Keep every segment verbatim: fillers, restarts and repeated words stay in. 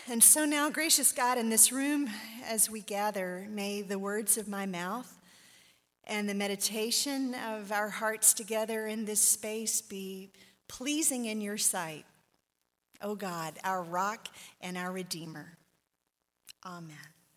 And so now, gracious God, in this room as we gather, may the words of my mouth and the meditation of our hearts together in this space be pleasing in your sight, O God, our rock and our Redeemer. Amen.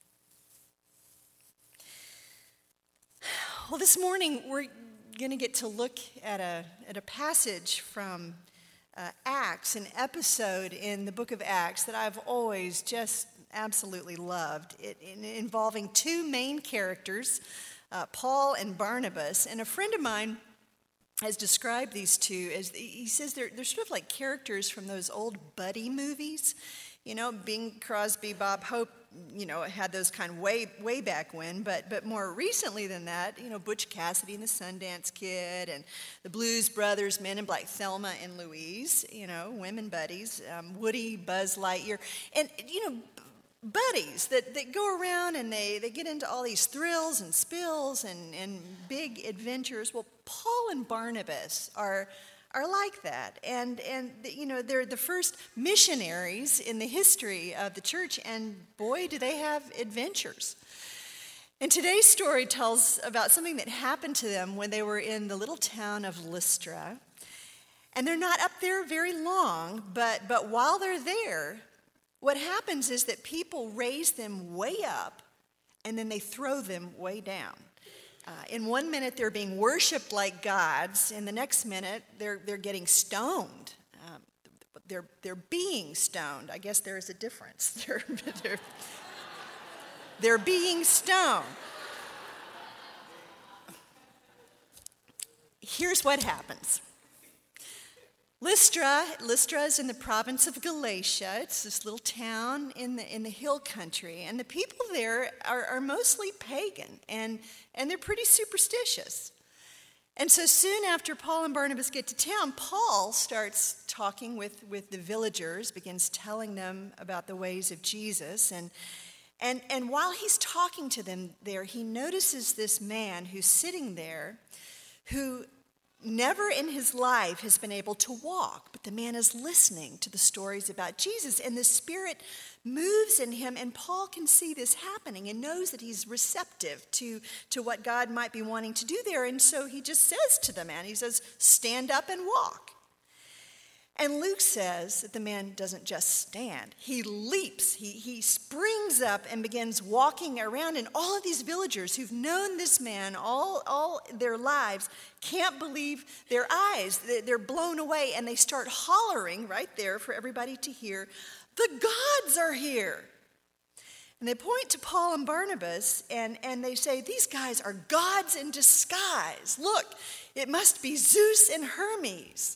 Well, this morning we're going to get to look at a, at a passage from Uh, Acts, an episode in the book of Acts that I've always just absolutely loved, it, it, involving two main characters, uh, Paul and Barnabas. And a friend of mine has described these two as, he says they're, they're sort of like characters from those old buddy movies. You know, Bing Crosby, Bob Hope, you know, had those kind of way way back when, but but more recently than that, you know, Butch Cassidy and the Sundance Kid and the Blues Brothers, Men in Black, Thelma and Louise, you know, women buddies, um, Woody, Buzz Lightyear, and, you know, buddies that, that go around and they, they get into all these thrills and spills and, and big adventures. Well, Paul and Barnabas are are like that. And, and you know, they're the first missionaries in the history of the church, and boy, do they have adventures. And today's story tells about something that happened to them when they were in the little town of Lystra. And they're not up there very long, but, but while they're there, what happens is that people raise them way up, and then they throw them way down. Uh, in one minute, they're being worshipped like gods. In the next minute, they're they're getting stoned. Um, they're they're being stoned. I guess there is a difference. They're they're, they're being stoned. Here's what happens. Lystra, Lystra is in the province of Galatia. It's this little town in the in the hill country, and the people there are, are mostly pagan, and, and they're pretty superstitious. And so soon after Paul and Barnabas get to town, Paul starts talking with, with the villagers, begins telling them about the ways of Jesus, and and and while he's talking to them there, he notices this man who's sitting there, who never in his life has been able to walk, but the man is listening to the stories about Jesus, and the Spirit moves in him, and Paul can see this happening and knows that he's receptive to, to what God might be wanting to do there, and so he just says to the man, he says, "Stand up and walk." And Luke says that the man doesn't just stand. He leaps, he, he springs up and begins walking around, and all of these villagers who've known this man all, all their lives can't believe their eyes. They're blown away, and they start hollering right there for everybody to hear, "The gods are here!" And they point to Paul and Barnabas, and, and they say, "These guys are gods in disguise. Look, it must be Zeus and Hermes."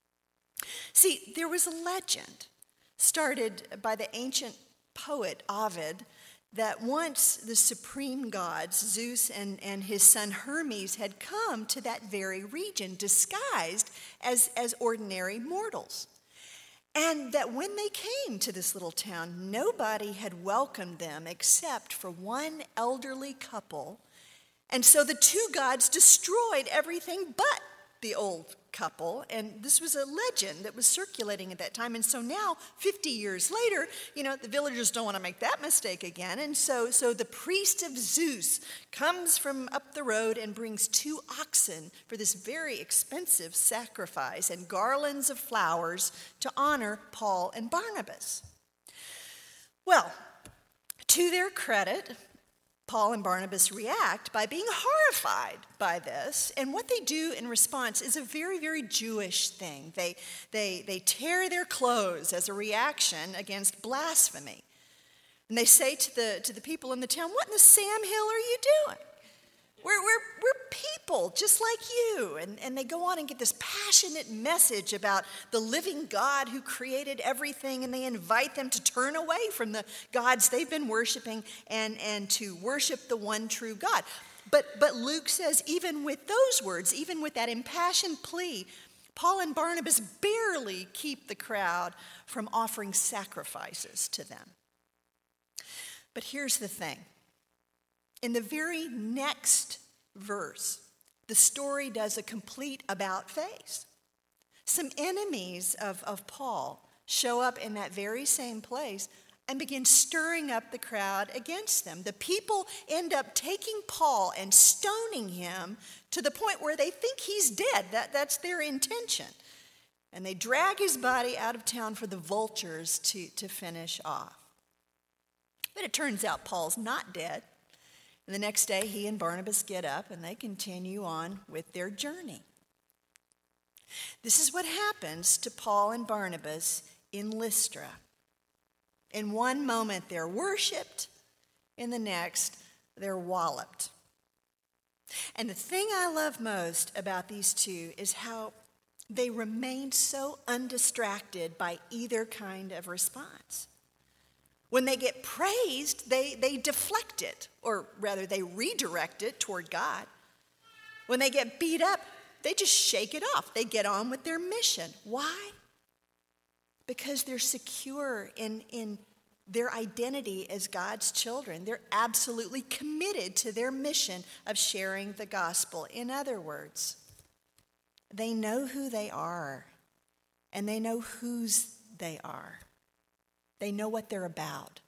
See, there was a legend started by the ancient poet Ovid that once the supreme gods, Zeus and, and his son Hermes, had come to that very region disguised as, as ordinary mortals. And that when they came to this little town, nobody had welcomed them except for one elderly couple. And so the two gods destroyed everything but the old couple, and this was a legend that was circulating at that time. And so now, fifty years later, you know, the villagers don't want to make that mistake again, and so so the priest of Zeus comes from up the road and brings two oxen for this very expensive sacrifice and garlands of flowers to honor Paul and Barnabas. Well, to their credit, Paul and Barnabas react by being horrified by this, and what they do in response is a very, very Jewish thing. They, they, they tear their clothes as a reaction against blasphemy. And they say to the, to the people in the town, "What in the Sam Hill are you doing? We're, we're, we're people just like you." And, and they go on and get this passionate message about the living God who created everything, and they invite them to turn away from the gods they've been worshiping and, and to worship the one true God. But, but Luke says even with those words, even with that impassioned plea, Paul and Barnabas barely keep the crowd from offering sacrifices to them. But here's the thing. In the very next verse, the story does a complete about-face. Some enemies of, of Paul show up in that very same place and begin stirring up the crowd against them. The people end up taking Paul and stoning him to the point where they think he's dead. That, that's their intention. And they drag his body out of town for the vultures to, to finish off. But it turns out Paul's not dead. And the next day, he and Barnabas get up and they continue on with their journey. This is what happens to Paul and Barnabas in Lystra. In one moment, they're worshiped. In the next, they're walloped. And the thing I love most about these two is how they remain so undistracted by either kind of response. When they get praised, they, they deflect it, or rather, they redirect it toward God. When they get beat up, they just shake it off. They get on with their mission. Why? Because they're secure in, in their identity as God's children. They're absolutely committed to their mission of sharing the gospel. In other words, they know who they are, and they know whose they are. They know what they're about.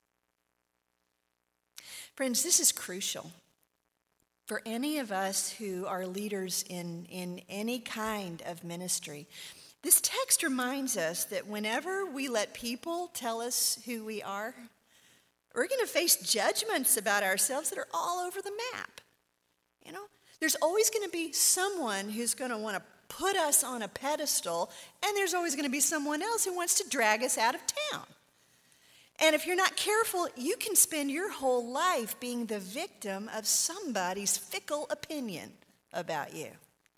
Friends, this is crucial. For any of us who are leaders in, in any kind of ministry, this text reminds us that whenever we let people tell us who we are, we're going to face judgments about ourselves that are all over the map. You know, there's always going to be someone who's going to want to put us on a pedestal, and there's always going to be someone else who wants to drag us out of town. And if you're not careful, you can spend your whole life being the victim of somebody's fickle opinion about you.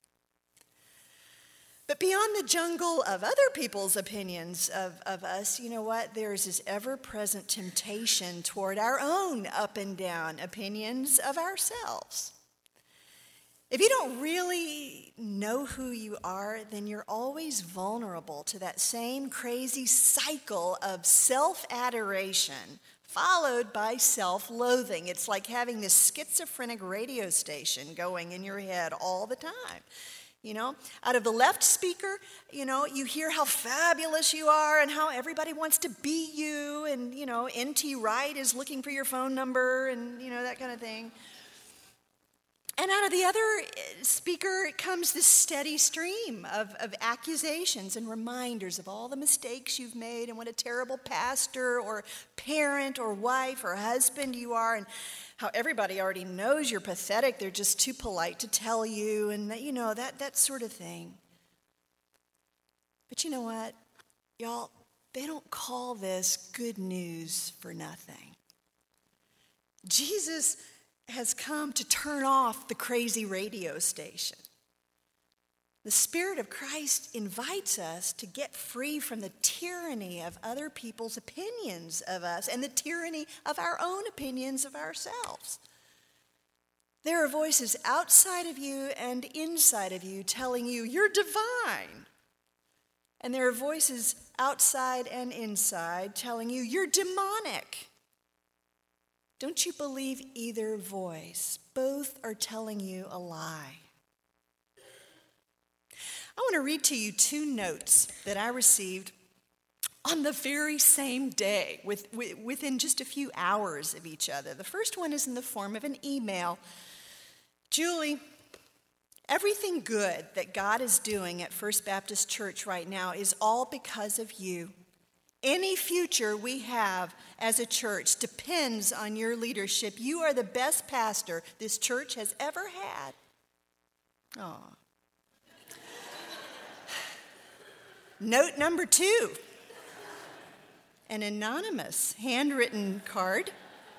But beyond the jungle of other people's opinions of, of us, you know what? There's this ever-present temptation toward our own up and down opinions of ourselves. If you don't really know who you are, then you're always vulnerable to that same crazy cycle of self-adoration followed by self-loathing. It's like having this schizophrenic radio station going in your head all the time. You know, out of the left speaker, you know, you hear how fabulous you are and how everybody wants to be you. And, you know, N T Wright is looking for your phone number and, you know, that kind of thing. And out of the other speaker comes this steady stream of, of accusations and reminders of all the mistakes you've made and what a terrible pastor or parent or wife or husband you are, and how everybody already knows you're pathetic. They're just too polite to tell you, and that, you know, that, that sort of thing. But you know what, y'all, they don't call this good news for nothing. Jesus has come to turn off the crazy radio station. The Spirit of Christ invites us to get free from the tyranny of other people's opinions of us and the tyranny of our own opinions of ourselves. There are voices outside of you and inside of you telling you you're divine. And there are voices outside and inside telling you you're demonic. Don't you believe either voice? Both are telling you a lie. I want to read to you two notes that I received on the very same day, with, with, within just a few hours of each other. The first one is in the form of an email. Julie, everything good that God is doing at First Baptist Church right now is all because of you. Any future we have as a church depends on your leadership. You are the best pastor this church has ever had. Aw. Note number two, an anonymous handwritten card.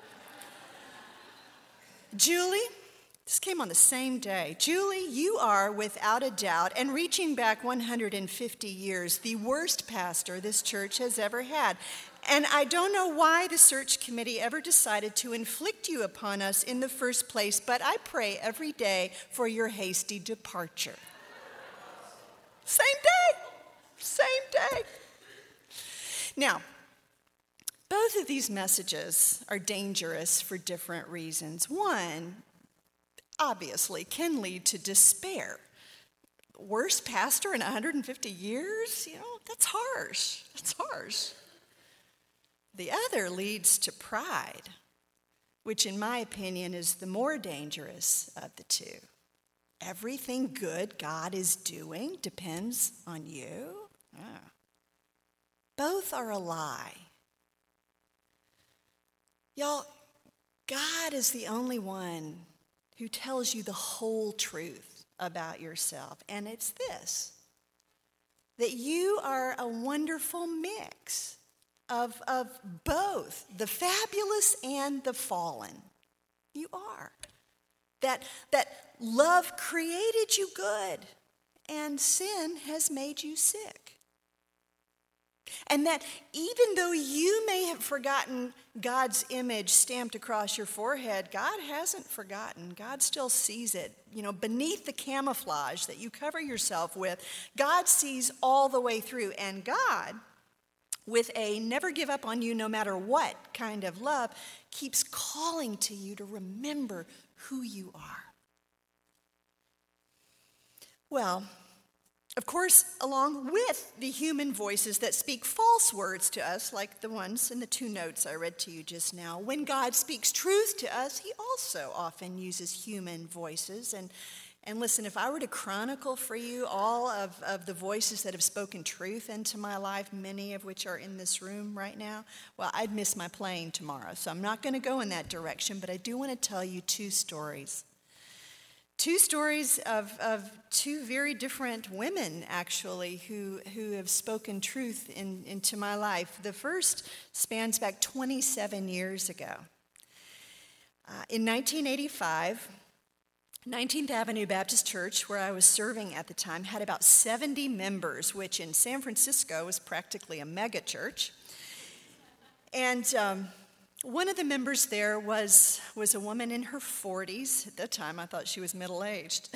Julie, this came on the same day. Julie, you are without a doubt, and reaching back one hundred fifty years, the worst pastor this church has ever had. And I don't know why the search committee ever decided to inflict you upon us in the first place, but I pray every day for your hasty departure. Same day. Same day. Now, both of these messages are dangerous for different reasons. One, obviously, can lead to despair. Worst pastor in one hundred fifty years? You know, that's harsh. That's harsh. The other leads to pride, which in my opinion is the more dangerous of the two. Everything good God is doing depends on you. Ah. Both are a lie. Y'all, God is the only one who tells you the whole truth about yourself. And it's this, that you are a wonderful mix of, of both the fabulous and the fallen. You are. That, that love created you good and sin has made you sick. And that even though you may have forgotten God's image stamped across your forehead, God hasn't forgotten. God still sees it. You know, beneath the camouflage that you cover yourself with, God sees all the way through. And God, with a never give up on you no matter what kind of love, keeps calling to you to remember who you are. Well, of course, along with the human voices that speak false words to us, like the ones in the two notes I read to you just now, when God speaks truth to us, he also often uses human voices. And, and listen, if I were to chronicle for you all of, of the voices that have spoken truth into my life, many of which are in this room right now, well, I'd miss my plane tomorrow. So I'm not going to go in that direction, but I do want to tell you two stories. Two stories of, of two very different women, actually, who, who have spoken truth in, into my life. The first spans back twenty-seven years ago. Uh, in nineteen eighty-five, nineteenth Avenue Baptist Church, where I was serving at the time, had about seventy members, which in San Francisco was practically a mega church. And um, one of the members there was, was a woman in her forties. At that time, I thought she was middle-aged.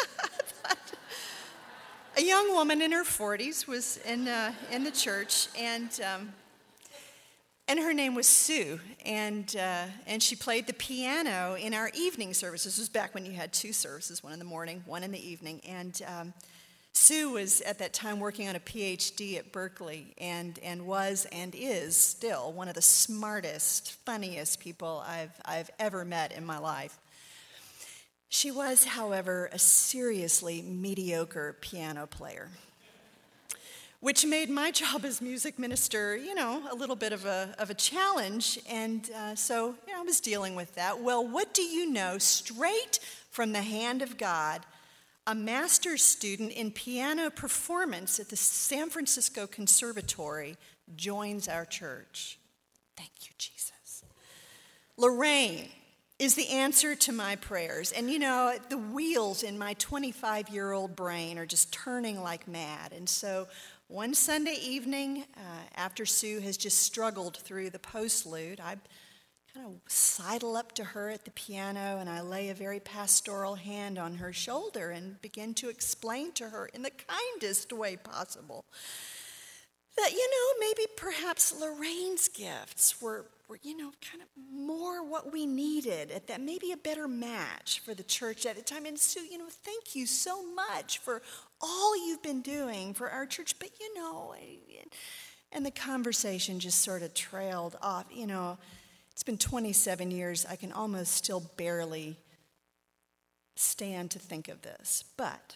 A young woman in her forties was in uh, in the church, and um, and her name was Sue, and uh, and she played the piano in our evening services. This was back when you had two services, one in the morning, one in the evening, and um, Sue was at that time working on a P H D at Berkeley and, and was and is still one of the smartest, funniest people I've, I've ever met in my life. She was, however, a seriously mediocre piano player, which made my job as music minister, you know, a little bit of a, of a challenge. And uh, so you know, I was dealing with that. Well, what do you know, straight from the hand of God, a master's student in piano performance at the San Francisco Conservatory joins our church. Thank you, Jesus. Lorraine is the answer to my prayers. And you know, the wheels in my twenty-five-year-old brain are just turning like mad. And so one Sunday evening, uh, after Sue has just struggled through the postlude, I kind of sidle up to her at the piano and I lay a very pastoral hand on her shoulder and begin to explain to her in the kindest way possible that, you know, maybe perhaps Lorraine's gifts were, were, you know, kind of more what we needed, at that maybe a better match for the church at the time. And Sue, you know, thank you so much for all you've been doing for our church, but, you know, and the conversation just sort of trailed off, you know. It's been twenty-seven years. I can almost still barely stand to think of this. But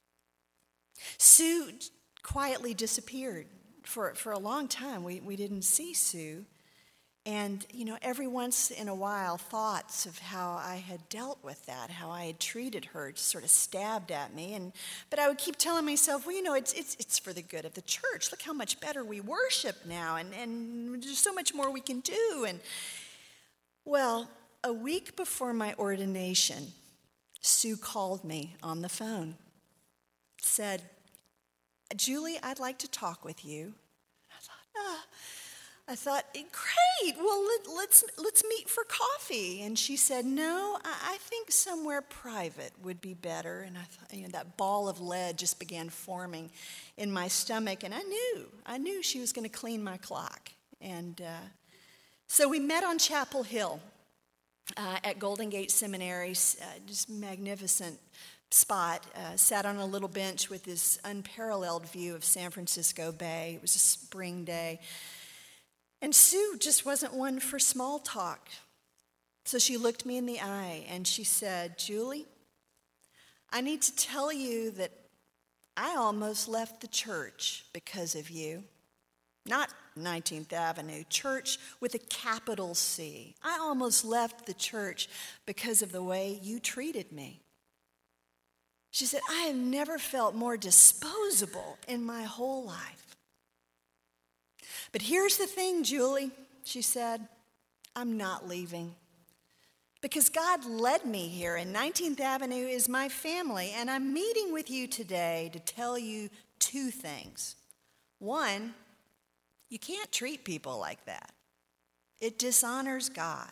Sue quietly disappeared for, for a long time. We, we didn't see Sue. And, you know, every once in a while, thoughts of how I had dealt with that, how I had treated her, just sort of stabbed at me. And but I would keep telling myself, well, you know, it's it's it's for the good of the church. Look how much better we worship now, and, and there's so much more we can do. And well, a week before my ordination, Sue called me on the phone, said, Julie, I'd like to talk with you. I thought, ah. I thought, great, well, let, let's let's meet for coffee. And she said, no, I, I think somewhere private would be better. And I thought, you know, that ball of lead just began forming in my stomach. And I knew, I knew she was going to clean my clock. And uh, so we met on Chapel Hill uh, at Golden Gate Seminary, uh, just magnificent spot, uh, sat on a little bench with this unparalleled view of San Francisco Bay. It was a spring day. And Sue just wasn't one for small talk. So she looked me in the eye and she said, Julie, I need to tell you that I almost left the church because of you. Not nineteenth Avenue, church with a capital C. I almost left the church because of the way you treated me. She said, I have never felt more disposable in my whole life. But here's the thing, Julie, she said, I'm not leaving. Because God led me here, and nineteenth Avenue is my family, and I'm meeting with you today to tell you two things. One, you can't treat people like that. It dishonors God.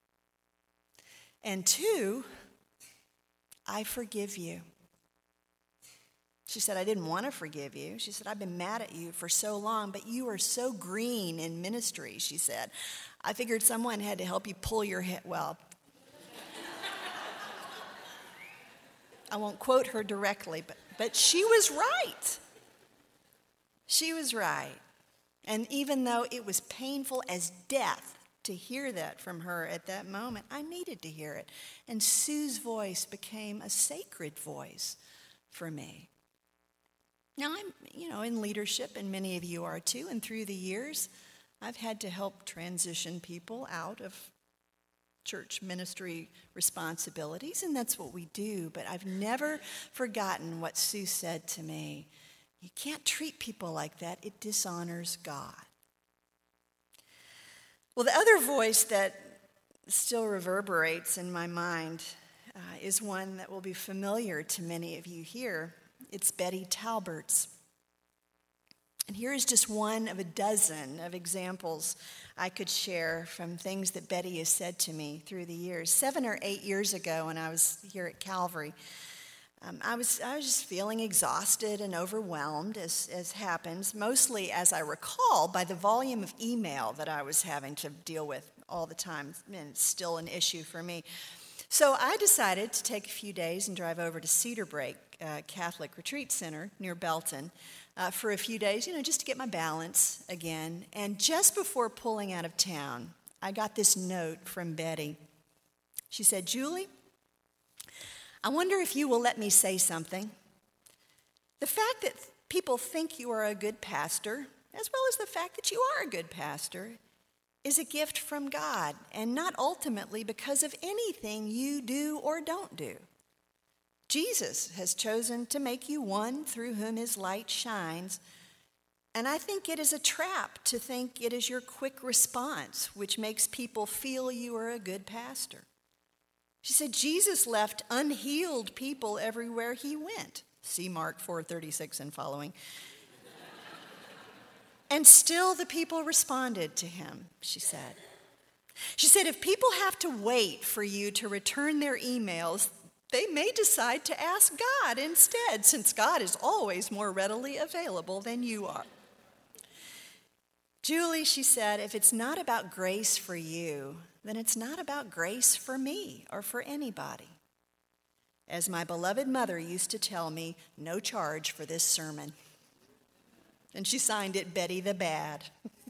And two, I forgive you. She said, I didn't want to forgive you. She said, I've been mad at you for so long, but you are so green in ministry, she said. I figured someone had to help you pull your head. Well, I won't quote her directly, but, but she was right. She was right. And even though it was painful as death to hear that from her at that moment, I needed to hear it. And Sue's voice became a sacred voice for me. Now, I'm, you know, in leadership, and many of you are too, and through the years, I've had to help transition people out of church ministry responsibilities, and that's what we do. But I've never forgotten what Sue said to me. You can't treat people like that. It dishonors God. Well, the other voice that still reverberates in my mind uh, is one that will be familiar to many of you here. It's Betty Talbert's. And here is just one of a dozen of examples I could share from things that Betty has said to me through the years. Seven or eight years ago when I was here at Calvary, um, I was I was just feeling exhausted and overwhelmed, as, as happens, mostly, as I recall, by the volume of email that I was having to deal with all the time, and it's still an issue for me. So I decided to take a few days and drive over to Cedar Break uh, Catholic Retreat Center near Belton uh, for a few days, you know, just to get my balance again. And just before pulling out of town, I got this note from Betty. She said, Julie, I wonder if you will let me say something. The fact that people think you are a good pastor, as well as the fact that you are a good pastor, is a gift from God, and not ultimately because of anything you do or don't do. Jesus has chosen to make you one through whom his light shines, and I think it is a trap to think it is your quick response which makes people feel you are a good pastor. She said Jesus left unhealed people everywhere he went. See Mark four thirty-six and following. And still the people responded to him, she said. She said, if people have to wait for you to return their emails, they may decide to ask God instead, since God is always more readily available than you are. Julie, she said, if it's not about grace for you, then it's not about grace for me or for anybody. As my beloved mother used to tell me, no charge for this sermon. And she signed it Betty the Bad.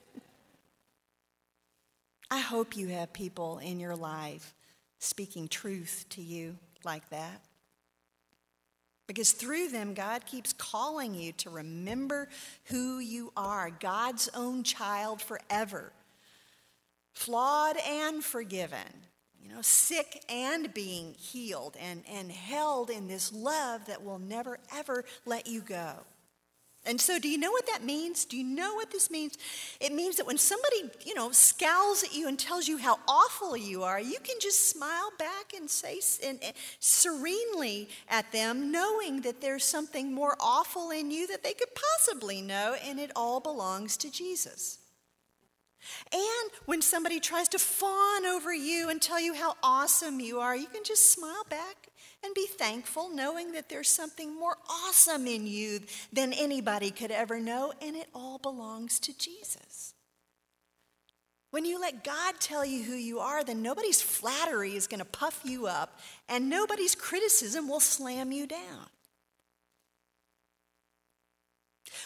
I hope you have people in your life speaking truth to you like that. Because through them, God keeps calling you to remember who you are, God's own child forever. Flawed and forgiven, you know, sick and being healed, and, and held in this love that will never, ever let you go. And so do you know what that means? Do you know what this means? It means that when somebody, you know, scowls at you and tells you how awful you are, you can just smile back and say and, and serenely at them, knowing that there's something more awful in you that they could possibly know, and it all belongs to Jesus. And when somebody tries to fawn over you and tell you how awesome you are, you can just smile back and be thankful, knowing that there's something more awesome in you than anybody could ever know, and it all belongs to Jesus. When you let God tell you who you are, then nobody's flattery is going to puff you up, and nobody's criticism will slam you down.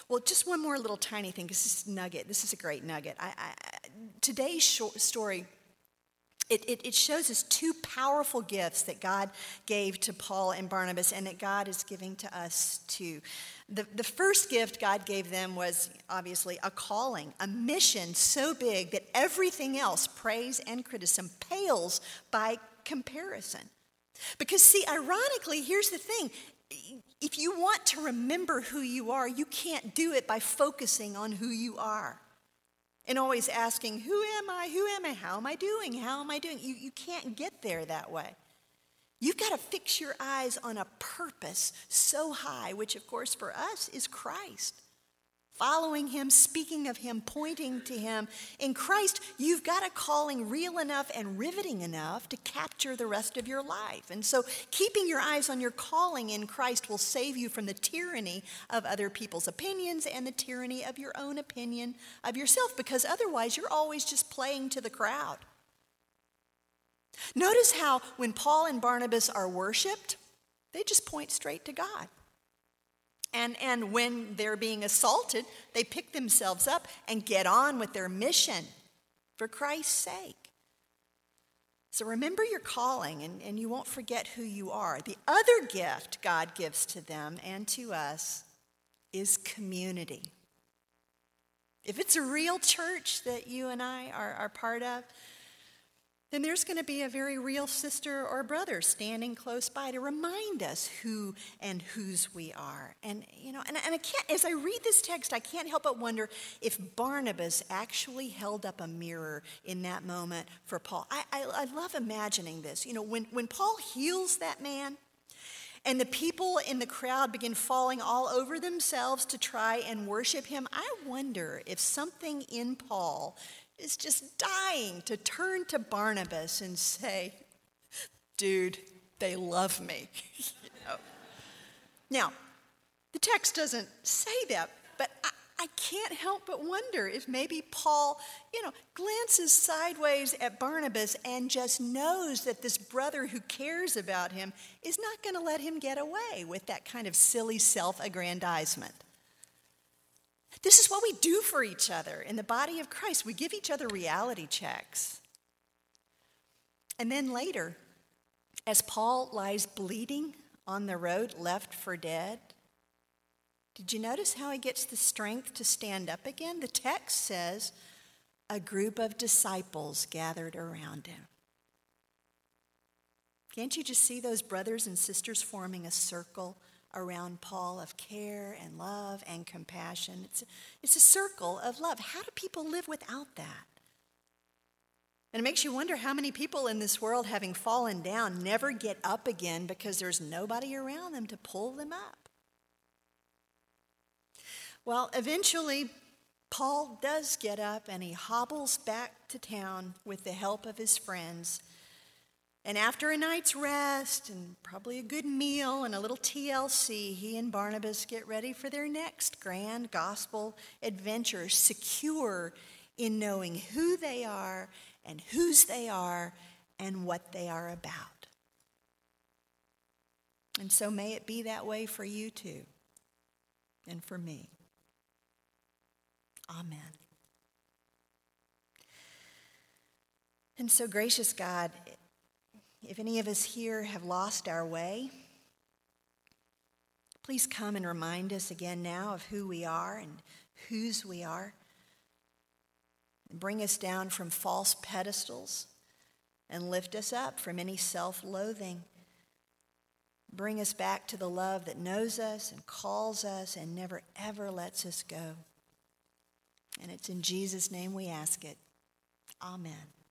Well, just one more little tiny thing, because this is nugget. This is a great nugget. I, I, today's short story, it, it, it shows us two powerful gifts that God gave to Paul and Barnabas, and that God is giving to us too. The, the first gift God gave them was obviously a calling, a mission so big that everything else, praise and criticism, pales by comparison. Because see, ironically, here's the thing. If you want to remember who you are, you can't do it by focusing on who you are and always asking, who am I? Who am I? How am I doing? How am I doing? You, you can't get there that way. You've got to fix your eyes on a purpose so high, which of course for us is Christ. Following him, speaking of him, pointing to him. In Christ, you've got a calling real enough and riveting enough to capture the rest of your life. And so keeping your eyes on your calling in Christ will save you from the tyranny of other people's opinions and the tyranny of your own opinion of yourself, because otherwise you're always just playing to the crowd. Notice how when Paul and Barnabas are worshiped, they just point straight to God. And, and when they're being assaulted, they pick themselves up and get on with their mission for Christ's sake. So remember your calling, and, and you won't forget who you are. The other gift God gives to them and to us is community. If it's a real church that you and I are, are part of, then there's going to be a very real sister or brother standing close by to remind us who and whose we are. And, you know, and, and I can't, as I read this text, I can't help but wonder if Barnabas actually held up a mirror in that moment for Paul. I, I, I love imagining this. You know, when, when Paul heals that man, and the people in the crowd begin falling all over themselves to try and worship him, I wonder if something in Paul is just dying to turn to Barnabas and say, dude, they love me. You know? Now, the text doesn't say that, but I, I can't help but wonder if maybe Paul, you know, glances sideways at Barnabas and just knows that this brother who cares about him is not going to let him get away with that kind of silly self-aggrandizement. This is what we do for each other in the body of Christ. We give each other reality checks. And then later, as Paul lies bleeding on the road, left for dead, did you notice how he gets the strength to stand up again? The text says, a group of disciples gathered around him. Can't you just see those brothers and sisters forming a circle around Paul of care and love and compassion? It's, it's a circle of love. How do people live without that? And it makes you wonder how many people in this world, having fallen down, never get up again because there's nobody around them to pull them up. Well, eventually, Paul does get up and he hobbles back to town with the help of his friends. And after a night's rest and probably a good meal and a little T L C, he and Barnabas get ready for their next grand gospel adventure, secure in knowing who they are and whose they are and what they are about. And so may it be that way for you too, and for me. Amen. And so, gracious God, if any of us here have lost our way, please come and remind us again now of who we are and whose we are. Bring us down from false pedestals and lift us up from any self-loathing. Bring us back to the love that knows us and calls us and never, ever lets us go. And it's in Jesus' name we ask it. Amen.